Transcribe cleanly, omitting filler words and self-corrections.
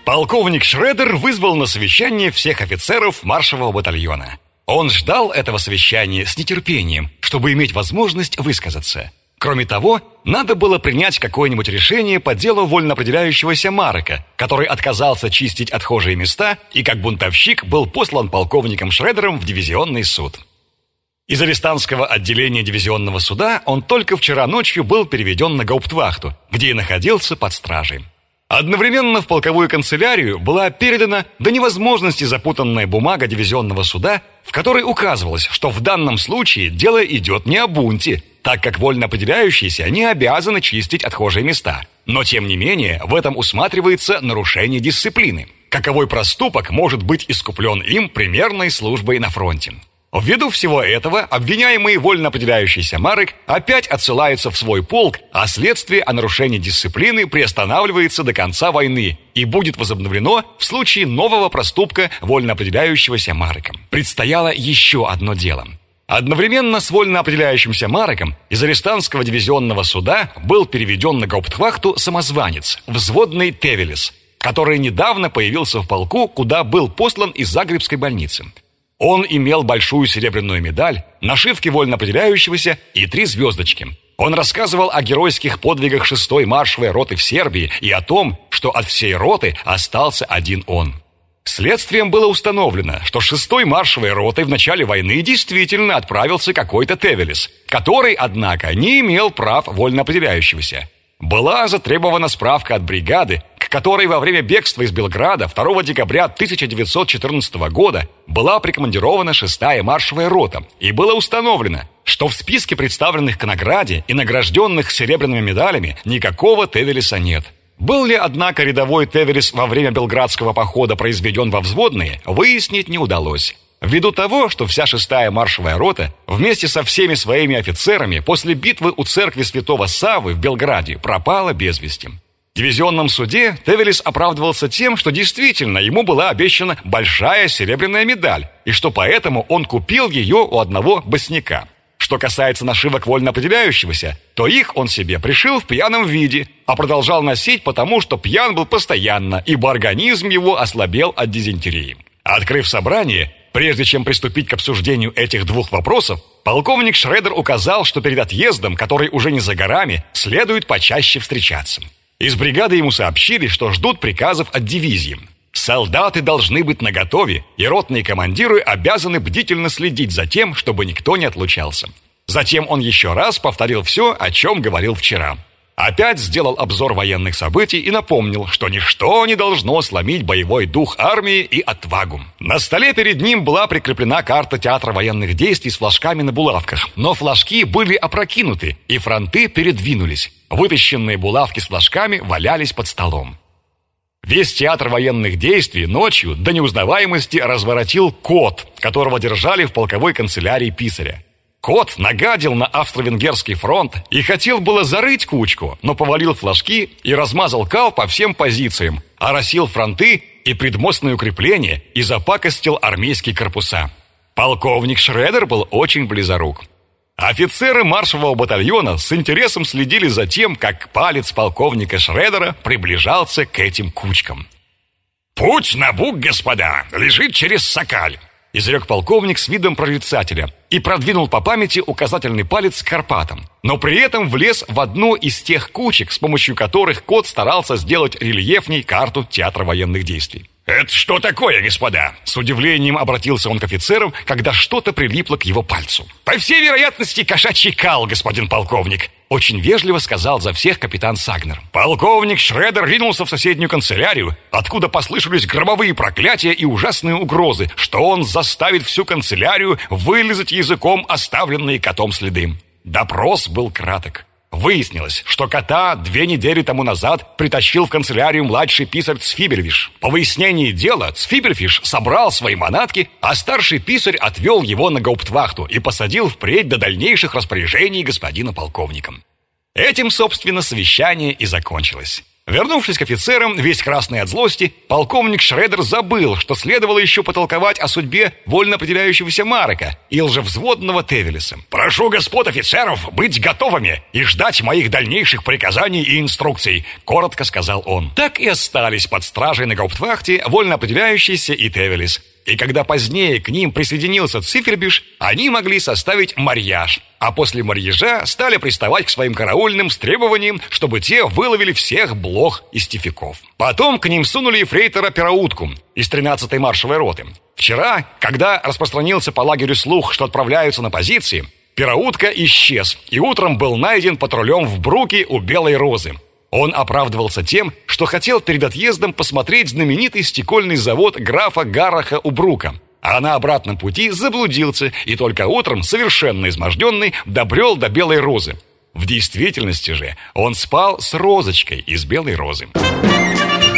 Полковник Шредер вызвал на совещание всех офицеров маршевого батальона. Он ждал этого совещания с нетерпением, чтобы иметь возможность высказаться. Кроме того, надо было принять какое-нибудь решение по делу вольноопределяющегося Марека, который отказался чистить отхожие места и как бунтовщик был послан полковником Шредером в дивизионный суд. Из арестантского отделения дивизионного суда он только вчера ночью был переведен на гауптвахту, где и находился под стражей. Одновременно в полковую канцелярию была передана до невозможности запутанная бумага дивизионного суда, в которой указывалось, что в данном случае дело идет не о бунте, так как вольноопределяющиеся не обязаны чистить отхожие места. Но, тем не менее, в этом усматривается нарушение дисциплины. Каковой проступок может быть искуплен им примерной службой на фронте. Ввиду всего этого обвиняемый вольноопределяющийся Марек опять отсылается в свой полк, а следствие о нарушении дисциплины приостанавливается до конца войны и будет возобновлено в случае нового проступка вольноопределяющегося Мареком. Предстояло еще одно дело. Одновременно с вольноопределяющимся Мареком из арестантского дивизионного суда был переведен на гауптвахту самозванец, взводный Тевелес, который недавно появился в полку, куда был послан из Загребской больницы. Он имел большую серебряную медаль, нашивки вольноопределяющегося и 3 звездочки. Он рассказывал о геройских подвигах 6-й маршевой роты в Сербии и о том, что от всей роты остался один он. Следствием было установлено, что 6-й маршевой ротой в начале войны действительно отправился какой-то Тевелес, который, однако, не имел прав вольноопределяющегося. Была затребована справка от бригады, к которой во время бегства из Белграда 2 декабря 1914 года была прикомандирована 6-я маршевая рота, и было установлено, что в списке представленных к награде и награжденных серебряными медалями никакого Тевелеса нет. Был ли, однако, рядовой Тевелес во время Белградского похода произведен во взводные, выяснить не удалось. Ввиду того, что вся 6-я маршевая рота вместе со всеми своими офицерами после битвы у церкви святого Саввы в Белграде пропала без вести. В дивизионном суде Тевелес оправдывался тем, что действительно ему была обещана большая серебряная медаль, и что поэтому он купил ее у одного босняка. Что касается нашивок вольноопределяющегося, то их он себе пришил в пьяном виде, а продолжал носить потому, что пьян был постоянно, ибо организм его ослабел от дизентерии. Открыв собрание, прежде чем приступить к обсуждению этих 2 вопросов, полковник Шредер указал, что перед отъездом, который уже не за горами, следует почаще встречаться. Из бригады ему сообщили, что ждут приказов от дивизии. Солдаты должны быть наготове, и ротные командиры обязаны бдительно следить за тем, чтобы никто не отлучался. Затем он еще раз повторил все, о чем говорил вчера. Опять сделал обзор военных событий и напомнил, что ничто не должно сломить боевой дух армии и отвагу. На столе перед ним была прикреплена карта театра военных действий с флажками на булавках, но флажки были опрокинуты, и фронты передвинулись. Вытащенные булавки с флажками валялись под столом. Весь театр военных действий ночью до неузнаваемости разворотил кот, которого держали в полковой канцелярии писаря. Кот нагадил на австро-венгерский фронт и хотел было зарыть кучку, но повалил флажки и размазал кал по всем позициям, оросил фронты и предмостные укрепления и запакостил армейские корпуса. Полковник Шредер был очень близорук. Офицеры маршевого батальона с интересом следили за тем, как палец полковника Шредера приближался к этим кучкам. «Путь на Буг, господа, лежит через Сокаль», — изрек полковник с видом прорицателя и продвинул по памяти указательный палец к Карпатам, но при этом влез в одну из тех кучек, с помощью которых кот старался сделать рельефней карту театра военных действий. «Это что такое, господа?» С удивлением обратился он к офицерам, когда что-то прилипло к его пальцу. «По всей вероятности, кошачий кал, господин полковник», — очень вежливо сказал за всех капитан Сагнер. Полковник Шредер ринулся в соседнюю канцелярию, откуда послышались громовые проклятия и ужасные угрозы, что он заставит всю канцелярию вылизать языком оставленные котом следы. Допрос был краток. Выяснилось, что кота 2 недели тому назад притащил в канцелярию младший писарь Цфибельфиш. По выяснении дела Цфибельфиш собрал свои манатки, а старший писарь отвел его на гауптвахту и посадил впредь до дальнейших распоряжений господина полковника. Этим, собственно, совещание и закончилось. Вернувшись к офицерам, весь красный от злости, полковник Шредер забыл, что следовало еще потолковать о судьбе вольно определяющегося Марека и лжевзводного Тевелеса. «Прошу господ офицеров быть готовыми и ждать моих дальнейших приказаний и инструкций», — коротко сказал он. Так и остались под стражей на гауптвахте вольно определяющийся и Тевелес. И когда позднее к ним присоединился Цифербиш, они могли составить марьяж, а после марьяжа стали приставать к своим караульным с требованием, чтобы те выловили всех блох и стефяков. Потом к ним сунули ефрейтора Пераутку из 13-й маршевой роты. Вчера, когда распространился по лагерю слух, что отправляются на позиции, Пераутка исчез и утром был найден патрулем в Бруке у Белой Розы. Он оправдывался тем, что хотел перед отъездом посмотреть знаменитый стекольный завод графа Гарраха у Брука, а на обратном пути заблудился и только утром, совершенно изможденный, добрел до Белой Розы. В действительности же он спал с Розочкой из Белой Розы.